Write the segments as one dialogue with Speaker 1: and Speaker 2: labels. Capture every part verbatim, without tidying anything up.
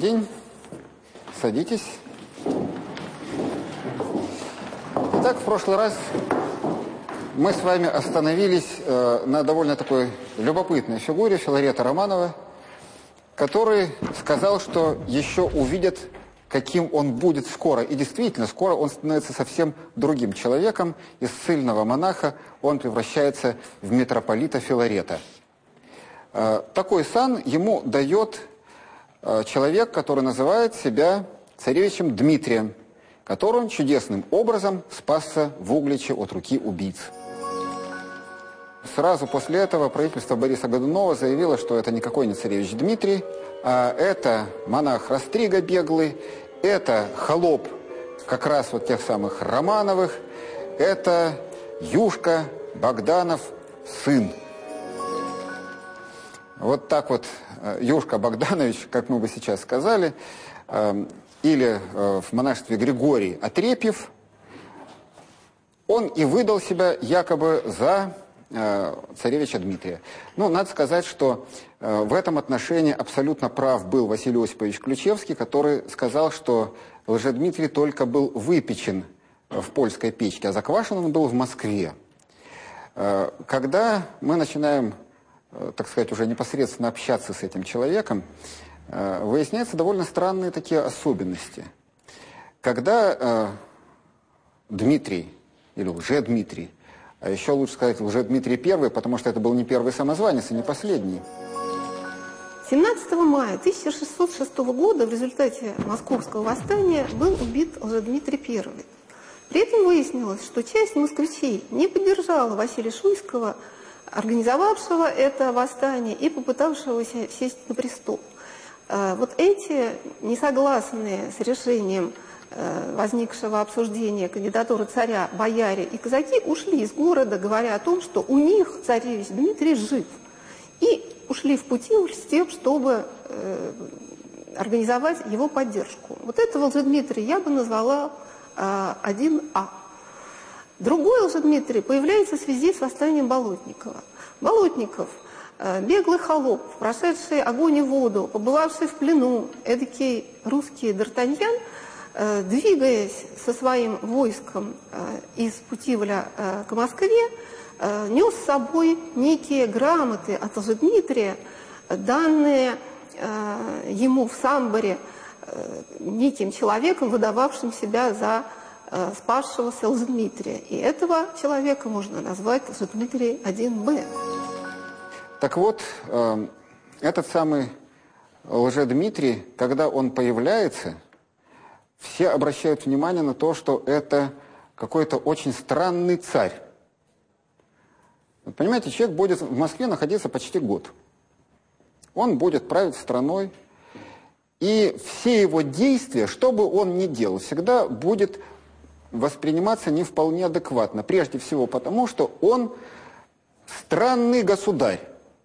Speaker 1: день. Садитесь. Итак, в прошлый раз мы с вами остановились э, на довольно такой любопытной фигуре Филарета Романова, который сказал, что еще увидит, каким он будет скоро. И действительно, скоро он становится совсем другим человеком. Из ссыльного монаха он превращается в митрополита Филарета. Э, такой сан ему дает э, человек, который называет себя царевичем Дмитрием, который он чудесным образом спасся в Угличе от руки убийц. Сразу после этого правительство Бориса Годунова заявило, что это никакой не царевич Дмитрий, а это монах Растрига Беглый, это холоп как раз вот тех самых Романовых, это Юшка Богданов сын. Вот так вот Юшка Богданович, как мы бы сейчас сказали, или в монашестве Григорий Отрепьев, он и выдал себя якобы за э, царевича Дмитрия. Ну, надо сказать, что э, в этом отношении абсолютно прав был Василий Осипович Ключевский, который сказал, что Лжедмитрий только был выпечен в польской печке, а заквашен он был в Москве. Э, когда мы начинаем, э, так сказать, уже непосредственно общаться с этим человеком, выясняются довольно странные такие особенности. Когда э, Дмитрий, или Лжедмитрий, а еще лучше сказать Лжедмитрий Первый, потому что это был не первый самозванец и не последний.
Speaker 2: семнадцатого мая тысяча шестьсот шестого года в результате Московского восстания был убит Лжедмитрий Первый. При этом выяснилось, что часть москвичей не поддержала Василия Шуйского, организовавшего это восстание и попытавшегося сесть на престол. Вот эти несогласные с решением возникшего обсуждения кандидатуры царя бояре и казаки ушли из города, говоря о том, что у них царевич Дмитрий жив. И ушли в пути с тем, чтобы организовать его поддержку. Вот этого Лжедмитрия я бы назвала один А. Другой Лжедмитрий появляется в связи с восстанием Болотникова. Болотников – беглый холоп, прошедший огонь и воду, побывавший в плену, эдакий русский Д'Артаньян, двигаясь со своим войском из Путивля к Москве, нес с собой некие грамоты от Лжедмитрия, данные ему в Самборе неким человеком, выдававшим себя за спасшегося Лжедмитрия. И этого человека можно назвать Лжедмитрий один Б.
Speaker 1: Так вот, э, этот самый Лжедмитрий, когда он появляется, все обращают внимание на то, что это какой-то очень странный царь. Вот, понимаете, человек будет в Москве находиться почти год. Он будет править страной, и все его действия, что бы он ни делал, всегда будет восприниматься не вполне адекватно. Прежде всего потому, что он странный государь.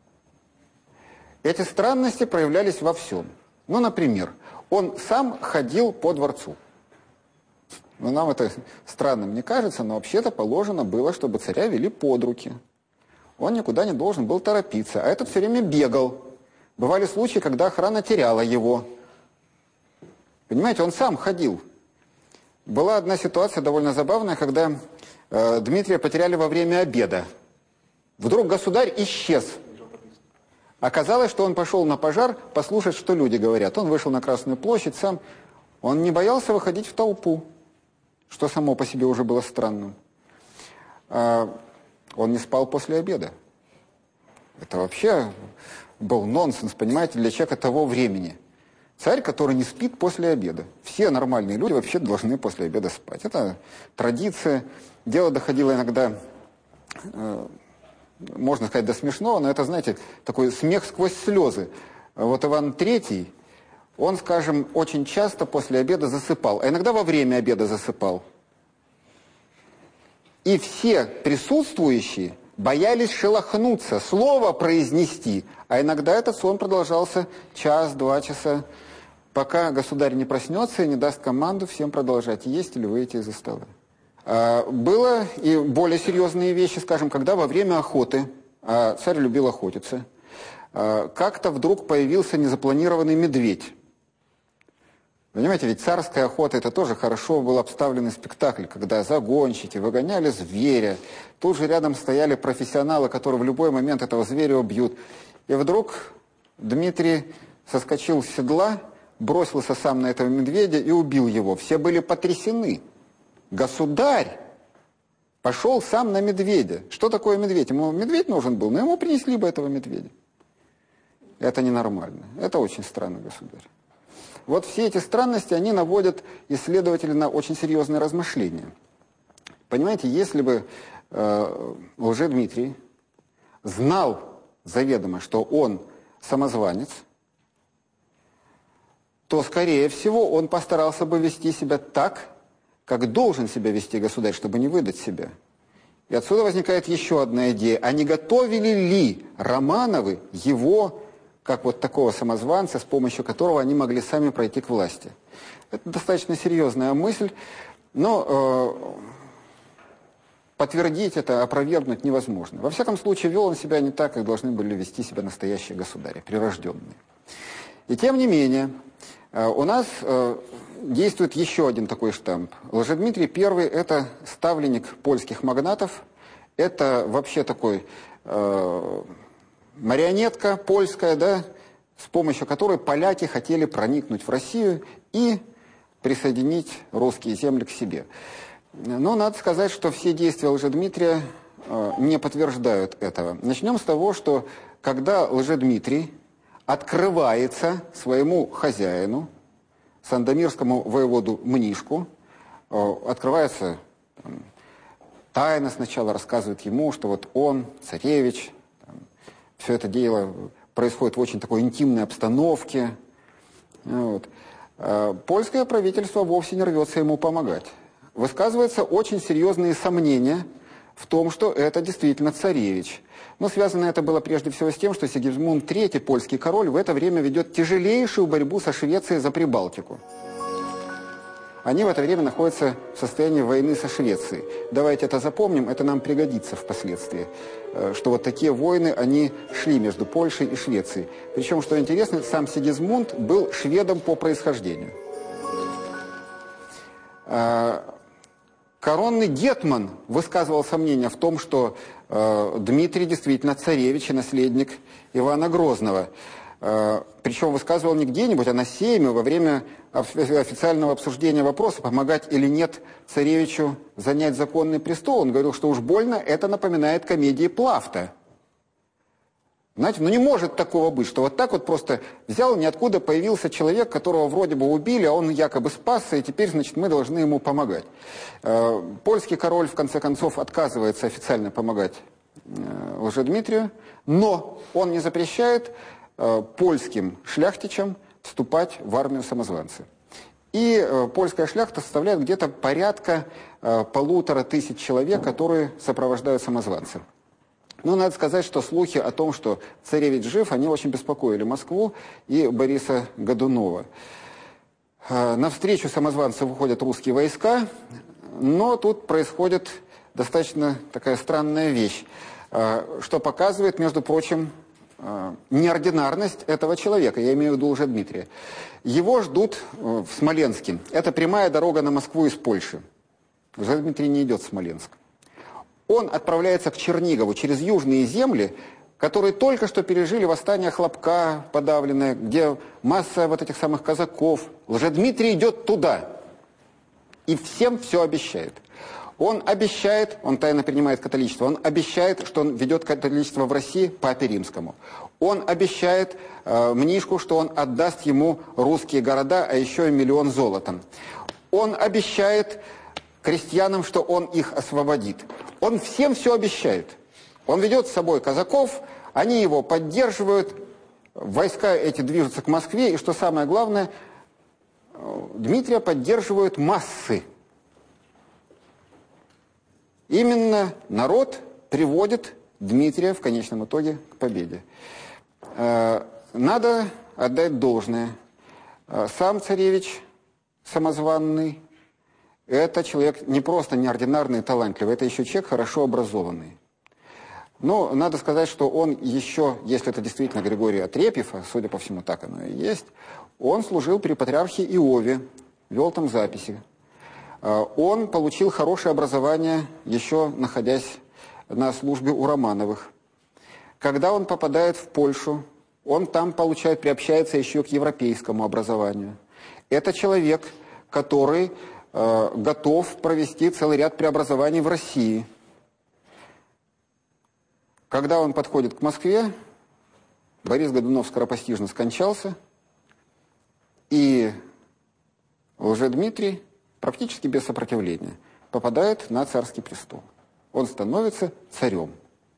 Speaker 1: Эти странности проявлялись во всем. Ну, например, он сам ходил по дворцу. Ну, нам это странным не кажется, но вообще-то положено было, чтобы царя вели под руки. Он никуда не должен был торопиться, а этот все время бегал. Бывали случаи, когда охрана теряла его. Понимаете, он сам ходил. Была одна ситуация довольно забавная, когда э, Дмитрия потеряли во время обеда. Вдруг государь исчез. Оказалось, что он пошел на пожар послушать, что люди говорят. Он вышел на Красную площадь сам. Он не боялся выходить в толпу, что само по себе уже было странным. А он не спал после обеда. Это вообще был нонсенс, понимаете, для человека того времени. Царь, который не спит после обеда. Все нормальные люди вообще должны после обеда спать. Это традиция. Дело доходило иногда... Э, можно сказать, до смешного, но это, знаете, такой смех сквозь слезы. Вот Иван Третий, он, скажем, очень часто после обеда засыпал, а иногда во время обеда засыпал. И все присутствующие боялись шелохнуться, слово произнести, а иногда этот сон продолжался час-два часа, пока государь не проснется и не даст команду всем продолжать есть или выйти из-за стола. Было и более серьезные вещи, скажем, когда во время охоты, а царь любил охотиться, как-то вдруг появился незапланированный медведь. Понимаете, ведь царская охота — это тоже хорошо был обставленный спектакль, когда загонщики выгоняли зверя, тут же рядом стояли профессионалы, которые в любой момент этого зверя убьют. И вдруг Дмитрий соскочил с седла, бросился сам на этого медведя и убил его. Все были потрясены. Государь пошел сам на медведя. Что такое медведь? Ему медведь нужен был, но ему принесли бы этого медведя. Это ненормально. Это очень странный государь. Вот все эти странности, они наводят исследователей на очень серьезные размышления. Понимаете, если бы э, Лжедмитрий знал заведомо, что он самозванец, то, скорее всего, он постарался бы вести себя так, как должен себя вести государь, чтобы не выдать себя. И отсюда возникает еще одна идея. А не готовили ли Романовы его, как вот такого самозванца, с помощью которого они могли сами пройти к власти? Это достаточно серьезная мысль, но э, подтвердить это, опровергнуть невозможно. Во всяком случае, вел он себя не так, как должны были вести себя настоящие государи, прирожденные. И тем не менее, э, у нас э, действует еще один такой штамп. Лжедмитрий Первый – это ставленник польских магнатов, это вообще такой... Э, марионетка польская, да, с помощью которой поляки хотели проникнуть в Россию и присоединить русские земли к себе. Но надо сказать, что все действия Лжедмитрия э, не подтверждают этого. Начнем с того, что когда Лжедмитрий открывается своему хозяину, сандомирскому воеводу Мнишку, э, открывается там, тайно сначала, рассказывает ему, что вот он, царевич, все это дело происходит в очень такой интимной обстановке. Вот. Польское правительство вовсе не рвется ему помогать. Высказываются очень серьезные сомнения в том, что это действительно царевич. Но связано это было прежде всего с тем, что Сигизмунд Третий, польский король, в это время ведет тяжелейшую борьбу со Швецией за Прибалтику. Они в это время находятся в состоянии войны со Швецией. Давайте это запомним, это нам пригодится впоследствии. Что вот такие войны, они шли между Польшей и Швецией. Причем, что интересно, сам Сигизмунд был шведом по происхождению. Коронный гетман высказывал сомнения в том, что Дмитрий действительно царевич и наследник Ивана Грозного. Причем высказывал не где-нибудь, а на сейме во время официального обсуждения вопроса, помогать или нет царевичу занять законный престол. Он говорил, что уж больно это напоминает комедии Плафта. Знаете, ну не может такого быть, что вот так вот просто взял, ниоткуда появился человек, которого вроде бы убили, а он якобы спасся, и теперь, значит, мы должны ему помогать. Польский король, в конце концов, отказывается официально помогать Лжедмитрию, но он не запрещает польским шляхтичам вступать в армию самозванца. И э, польская шляхта составляет где-то порядка э, полутора тысяч человек, которые сопровождают самозванца. Но надо сказать, что слухи о том, что царевич жив, они очень беспокоили Москву и Бориса Годунова. Э, навстречу самозванцу выходят русские войска, но тут происходит достаточно такая странная вещь, э, что показывает, между прочим, неординарность этого человека, я имею в виду Лжедмитрия. Его ждут в Смоленске. Это прямая дорога на Москву из Польши. Лжедмитрий не идет в Смоленск. Он отправляется к Чернигову через южные земли, которые только что пережили восстание Хлопка подавленное, где масса вот этих самых казаков. Лжедмитрий идет туда и всем все обещает. Он обещает, он тайно принимает католичество, он обещает, что он ведет католичество в России Папе Римскому. Он обещает э, Мнишку, что он отдаст ему русские города, а еще и миллион золотом. Он обещает крестьянам, что он их освободит. Он всем все обещает. Он ведет с собой казаков, они его поддерживают, войска эти движутся к Москве, и что самое главное, Дмитрия поддерживают массы. Именно народ приводит Дмитрия в конечном итоге к победе. Надо отдать должное. Сам царевич самозванный, это человек не просто неординарный и талантливый, это еще человек хорошо образованный. Но надо сказать, что он еще, если это действительно Григорий Отрепьев, а судя по всему так оно и есть, Он служил при патриархе Иове, вел там записи. Он получил хорошее образование, еще находясь на службе у Романовых. Когда он попадает в Польшу, он там получает, приобщается еще к европейскому образованию. Это человек, который э, готов провести целый ряд преобразований в России. Когда он подходит к Москве, Борис Годунов скоропостижно скончался, и Лжедмитрий практически без сопротивления попадает на царский престол. Он становится царем.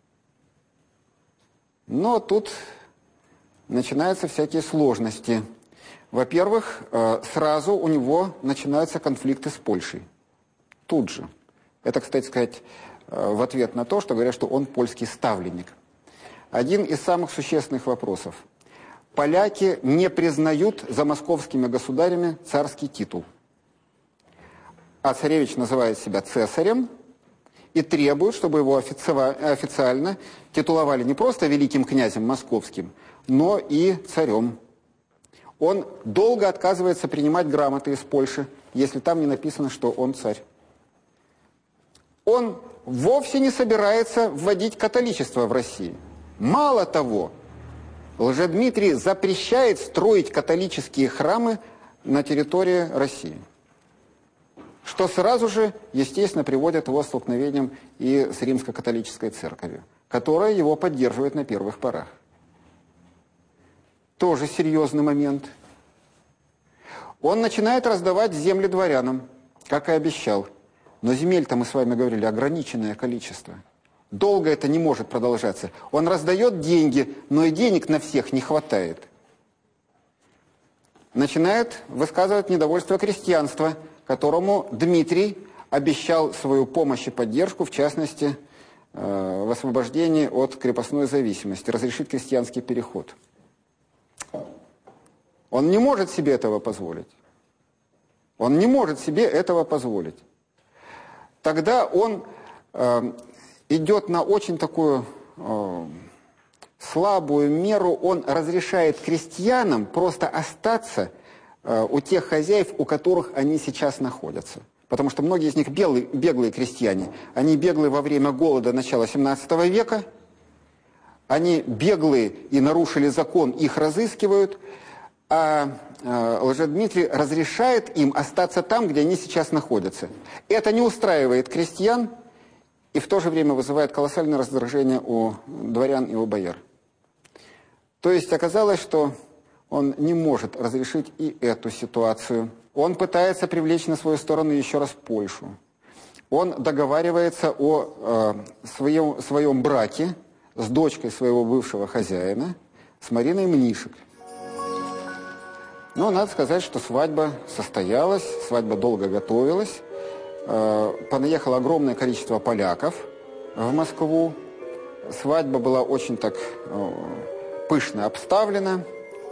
Speaker 1: Но тут начинаются всякие сложности. Во-первых, сразу у него начинаются конфликты с Польшей. Тут же. Это, кстати сказать, в ответ на то, что говорят, что он польский ставленник. Один из самых существенных вопросов. Поляки не признают за московскими государями царский титул. А царевич называет себя цесарем и требует, чтобы его официально титуловали не просто великим князем московским, но и царем. Он долго отказывается принимать грамоты из Польши, если там не написано, что он царь. Он вовсе не собирается вводить католичество в России. Мало того, Лжедмитрий запрещает строить католические храмы на территории России. Что сразу же, естественно, приводит его к столкновениям и с римско-католической церковью, которая его поддерживает на первых порах. Тоже серьезный момент. Он начинает раздавать земли дворянам, как и обещал. Но земель-то, мы с вами говорили, ограниченное количество. Долго это не может продолжаться. Он раздает деньги, но и денег на всех не хватает. Начинает высказывать недовольство крестьянства, которому Дмитрий обещал свою помощь и поддержку, в частности, в освобождении от крепостной зависимости, разрешить крестьянский переход. Он не может себе этого позволить. Он не может себе этого позволить. Тогда он э, идет на очень такую э, слабую меру, он разрешает крестьянам просто остаться э, у тех хозяев, у которых они сейчас находятся. Потому что многие из них белые, беглые крестьяне. Они беглые во время голода начала семнадцатого века, они беглые и нарушили закон, их разыскивают, а э, Лжедмитрий разрешает им остаться там, где они сейчас находятся. Это не устраивает крестьян и в то же время вызывает колоссальное раздражение у дворян и у бояр. То есть оказалось, что он не может разрешить и эту ситуацию. Он пытается привлечь на свою сторону еще раз Польшу. Он договаривается о э, своем, своем браке с дочкой своего бывшего хозяина, с Мариной Мнишек. Но надо сказать, что свадьба состоялась, свадьба долго готовилась. Э, понаехало огромное количество поляков в Москву. Свадьба была очень так э, пышно обставлена.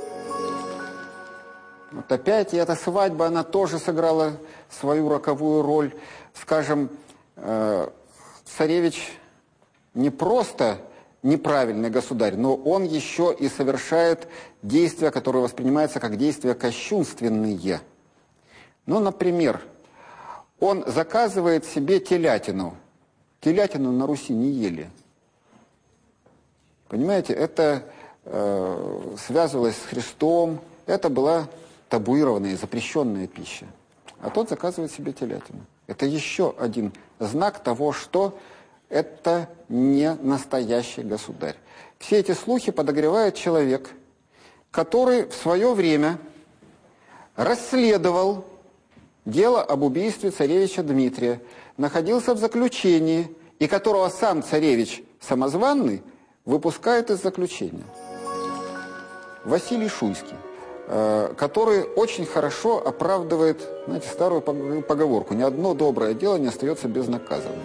Speaker 1: Вот опять и эта свадьба, она тоже сыграла свою роковую роль. Скажем, э, царевич не просто неправильный государь, но он еще и совершает действия, которые воспринимаются как действия кощунственные. Ну, например, он заказывает себе телятину. Телятину на Руси не ели. Понимаете, это э, связывалось с Христом, это была табуированная, запрещенная пища. А тот заказывает себе телятину. Это еще один знак того, что это не настоящий государь. Все эти слухи подогревает человек, который в свое время расследовал дело об убийстве царевича Дмитрия, находился в заключении, и которого сам царевич самозванный выпускает из заключения. Василий Шуйский, который очень хорошо оправдывает, знаете, старую поговорку: ни одно доброе дело не остается безнаказанным.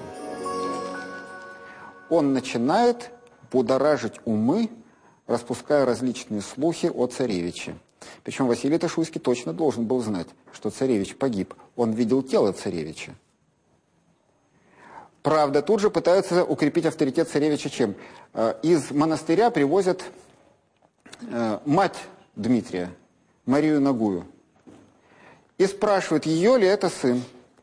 Speaker 1: Он начинает будоражить умы, распуская различные слухи о царевиче. Причем Василий Ташуйский точно должен был знать, что царевич погиб. Он видел тело царевича. Правда, тут же пытаются укрепить авторитет царевича чем? Из монастыря привозят мать Дмитрия, Марию Нагую и спрашивает, ее ли это сын.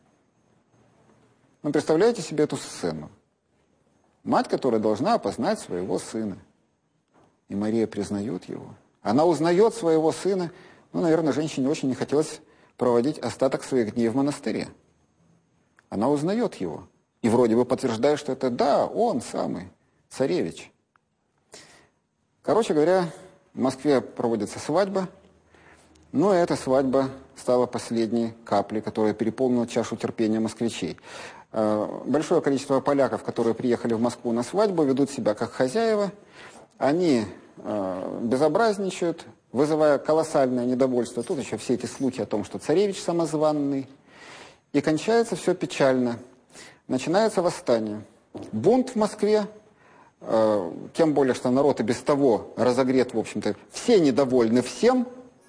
Speaker 1: Ну, представляете себе эту сцену? Мать, которая должна опознать своего сына. И Мария признает его. Она узнает своего сына. Ну, наверное, женщине очень не хотелось проводить остаток своих дней в монастыре. Она узнает его. И вроде бы подтверждает, что это, да, он самый, царевич. Короче говоря, в Москве проводится свадьба. Но эта свадьба стала последней каплей, которая переполнила чашу терпения москвичей. Большое количество поляков, которые приехали в Москву на свадьбу, ведут себя как хозяева. Они безобразничают, вызывая колоссальное недовольство. Тут еще все эти слухи о том, что царевич самозванный. И кончается все печально. Начинается восстание. Бунт в Москве, э, тем более, что народ и без того разогрет, в общем-то, все недовольны всем.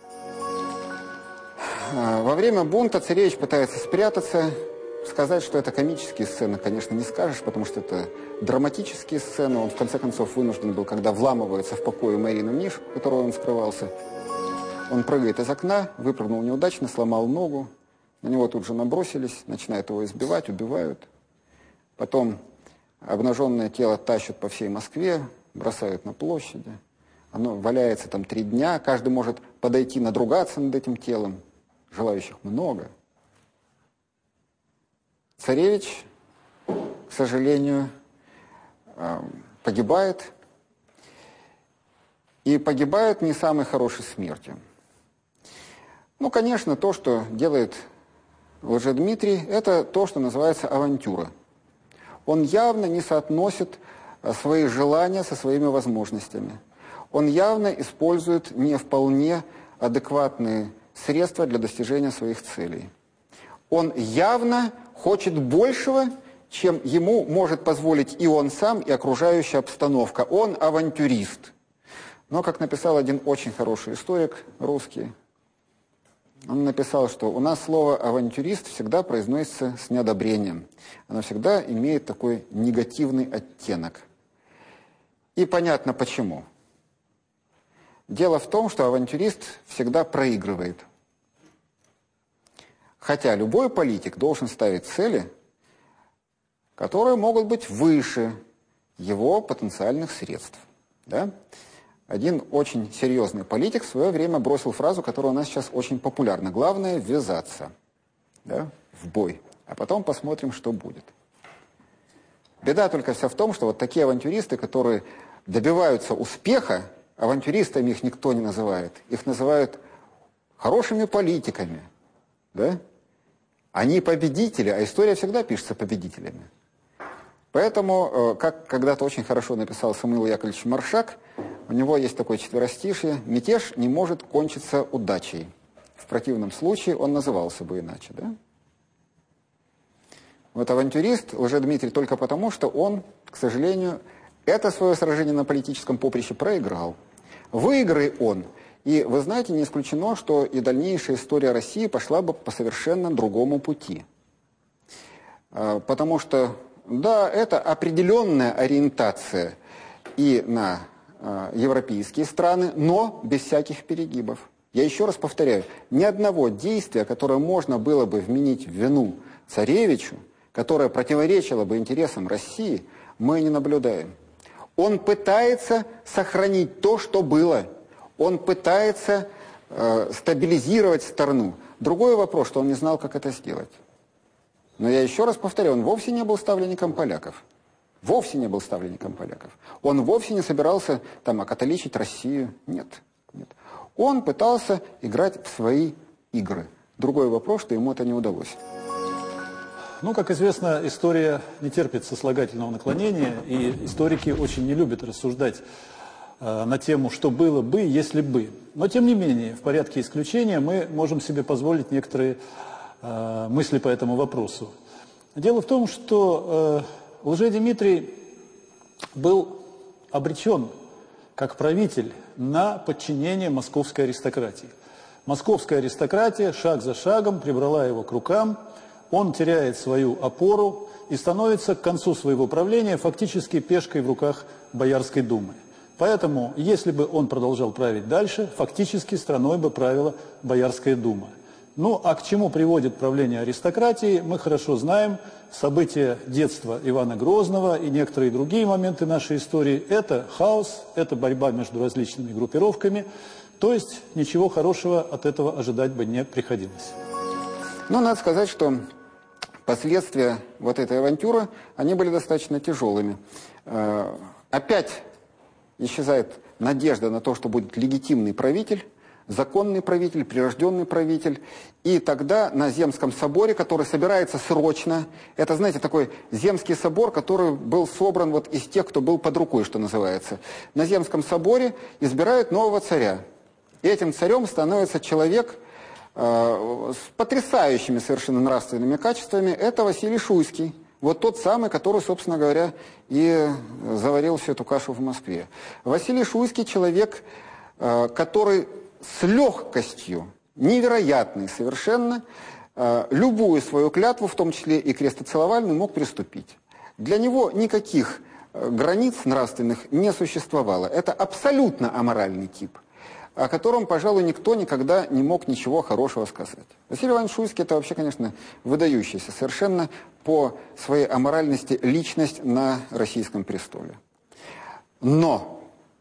Speaker 1: Э, во время бунта царевич пытается спрятаться. Сказать, что это комические сцены, конечно, не скажешь, потому что это драматические сцены. Он, в конце концов, вынужден был, когда вламывается в покое Марины в нишу, в которой он скрывался. Он прыгает из окна, выпрыгнул неудачно, сломал ногу. На него тут же набросились, начинают его избивать, убивают. Потом обнаженное тело тащат по всей Москве, бросают на площади. Оно валяется там три дня, каждый может подойти, надругаться над этим телом. Желающих много. Царевич, к сожалению, погибает. И погибает не самой хорошей смертью. Ну, конечно, то, что делает Лжедмитрий, это то, что называется авантюра. Он явно не соотносит свои желания со своими возможностями. Он явно использует не вполне адекватные средства для достижения своих целей. Он явно хочет большего, чем ему может позволить и он сам, и окружающая обстановка. Он авантюрист. Но, как написал один очень хороший историк русский, он написал, что у нас слово «авантюрист» всегда произносится с неодобрением. Оно всегда имеет такой негативный оттенок. И понятно почему. Дело в том, что авантюрист всегда проигрывает. Хотя любой политик должен ставить цели, которые могут быть выше его потенциальных средств. Да? Один очень серьезный политик в свое время бросил фразу, которая у нас сейчас очень популярна. Главное – ввязаться, да, в бой, а потом посмотрим, что будет. Беда только вся в том, что вот такие авантюристы, которые добиваются успеха, авантюристами их никто не называет. Их называют хорошими политиками. Да? Они победители, а история всегда пишется победителями. Поэтому, как когда-то очень хорошо написал Самуил Яковлевич Маршак, у него есть такое четверостишье: «Мятеж не может кончиться удачей». В противном случае он назывался бы иначе. Да? Вот авантюрист Лжедмитрий только потому, что он, к сожалению, это свое сражение на политическом поприще проиграл. Выиграй он. И вы знаете, не исключено, что и дальнейшая история России пошла бы по совершенно другому пути. Потому что, да, это определенная ориентация и на европейские страны, но без всяких перегибов. Я еще раз повторяю, ни одного действия, которое можно было бы вменить в вину царевичу, которое противоречило бы интересам России, мы не наблюдаем. Он пытается сохранить то, что было. Он пытается э, стабилизировать страну. Другой вопрос, что он не знал, как это сделать. Но я еще раз повторяю, он вовсе не был ставленником поляков. Вовсе не был ставленником поляков. Он вовсе не собирался там окатоличить Россию. Нет, нет. Он пытался играть в свои игры. Другой вопрос, что ему это не удалось.
Speaker 3: Ну, как известно, история не терпит сослагательного наклонения, и историки очень не любят рассуждать э, на тему, что было бы, если бы. Но, тем не менее, в порядке исключения мы можем себе позволить некоторые э, мысли по этому вопросу. Дело в том, что э, Лжедмитрий был обречен, как правитель, на подчинение московской аристократии. Московская аристократия шаг за шагом прибрала его к рукам. Он теряет свою опору и становится к концу своего правления фактически пешкой в руках Боярской думы. Поэтому, если бы он продолжал править дальше, фактически страной бы правила Боярская дума. Ну, а к чему приводит правление аристократии, мы хорошо знаем. События детства Ивана Грозного и некоторые другие моменты нашей истории – это хаос, это борьба между различными группировками. То есть ничего хорошего от этого ожидать бы не приходилось.
Speaker 1: Но надо сказать, что последствия вот этой авантюры, они были достаточно тяжелыми. Э, опять исчезает надежда на то, что будет легитимный правитель, законный правитель, прирожденный правитель. И тогда на Земском соборе, который собирается срочно, это, знаете, такой Земский собор, который был собран вот из тех, кто был под рукой, что называется. На Земском соборе избирают нового царя. И этим царем становится человек э, с потрясающими совершенно нравственными качествами. Это Василий Шуйский. Вот тот самый, который, собственно говоря, и заварил всю эту кашу в Москве. Василий Шуйский человек, э, который с легкостью, невероятной совершенно, э, любую свою клятву, в том числе и крестоцеловальную, мог приступить. Для него никаких э, границ нравственных не существовало. Это абсолютно аморальный тип, о котором, пожалуй, никто никогда не мог ничего хорошего сказать. Василий Иванович Шуйский – это вообще, конечно, выдающийся совершенно по своей аморальности личность на российском престоле. Но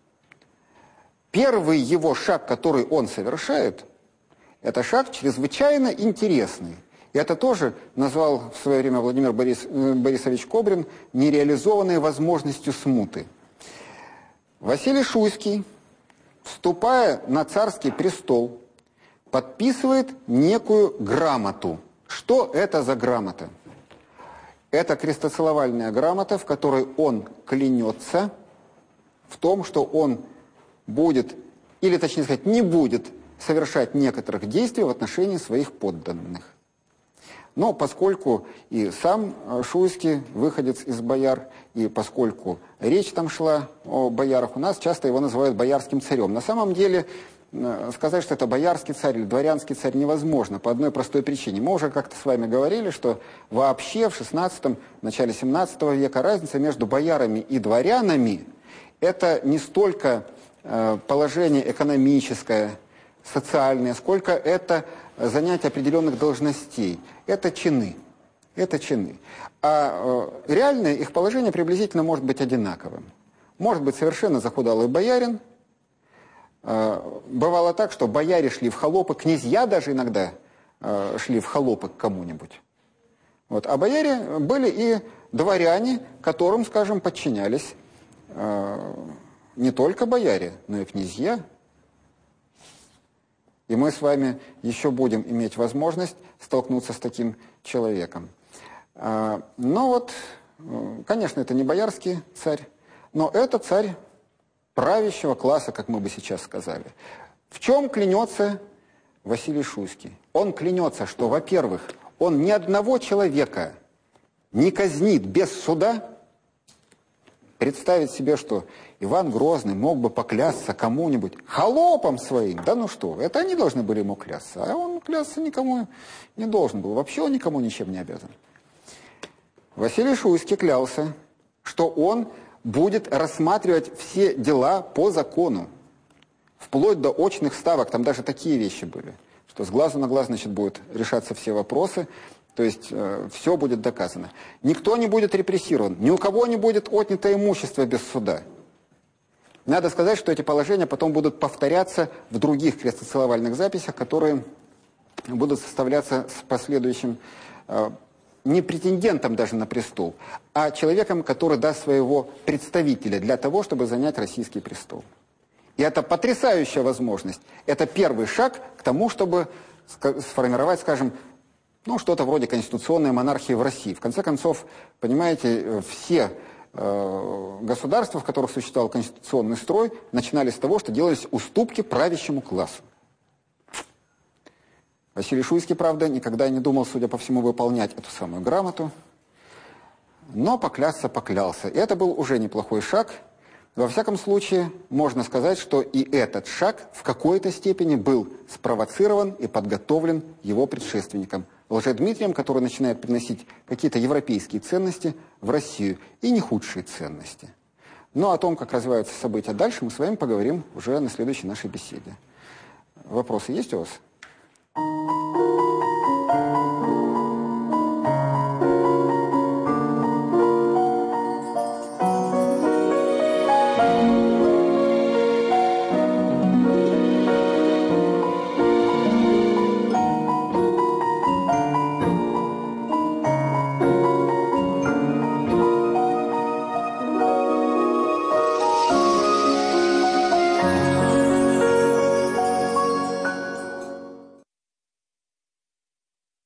Speaker 1: первый его шаг, который он совершает, это шаг чрезвычайно интересный. И это тоже назвал в свое время Владимир Борис, Борисович Кобрин нереализованной возможностью смуты. Василий Шуйский, вступая на царский престол, подписывает некую грамоту. Что это за грамота? Это крестоцеловальная грамота, в которой он клянется в том, что он будет, или точнее сказать, не будет совершать некоторых действий в отношении своих подданных. Но поскольку и сам Шуйский выходец из бояр, и поскольку речь там шла о боярах, у нас часто его называют боярским царем. На самом деле сказать, что это боярский царь или дворянский царь невозможно по одной простой причине. Мы уже как-то с вами говорили, что вообще в шестнадцатом, начале семнадцатого века разница между боярами и дворянами – это не столько э, положение экономическое, социальное, сколько это занятие определенных должностей. Это чины. Это чины. А э, реальное их положение приблизительно может быть одинаковым. Может быть совершенно захудалый боярин. Э, бывало так, что бояре шли в холопы, князья даже иногда э, шли в холопы к кому-нибудь. Вот. А бояре были и дворяне, которым, скажем, подчинялись э, не только бояре, но и князья. И мы с вами еще будем иметь возможность столкнуться с таким человеком. Но вот, конечно, это не боярский царь, но это царь правящего класса, как мы бы сейчас сказали. В чем клянется Василий Шуйский? Он клянется, что, во-первых, он ни одного человека не казнит без суда. Представить себе, что Иван Грозный мог бы поклясться кому-нибудь, холопам своим, да ну что, это они должны были ему клясться, а он клясться никому не должен был, вообще он никому ничем не обязан. Василий Шуйский клялся, что он будет рассматривать все дела по закону, вплоть до очных ставок, там даже такие вещи были, что с глазу на глаз, значит, будут решаться все вопросы. То есть э, все будет доказано. Никто не будет репрессирован, ни у кого не будет отнято имущество без суда. Надо сказать, что эти положения потом будут повторяться в других крестоцеловальных записях, которые будут составляться с последующим э, не претендентом даже на престол, а человеком, который даст своего представителя для того, чтобы занять российский престол. И это потрясающая возможность. Это первый шаг к тому, чтобы сформировать, скажем, ну, что-то вроде конституционной монархии в России. В конце концов, понимаете, все э, государства, в которых существовал конституционный строй, начинали с того, что делались уступки правящему классу. Василий Шуйский, правда, никогда не думал, судя по всему, выполнять эту самую грамоту, но поклясться поклялся. И это был уже неплохой шаг. Во всяком случае, можно сказать, что и этот шаг в какой-то степени был спровоцирован и подготовлен его предшественником Лжедмитрием, который начинает приносить какие-то европейские ценности в Россию, и не худшие ценности. Но о том, как развиваются события дальше, мы с вами поговорим уже на следующей нашей беседе. Вопросы есть у вас?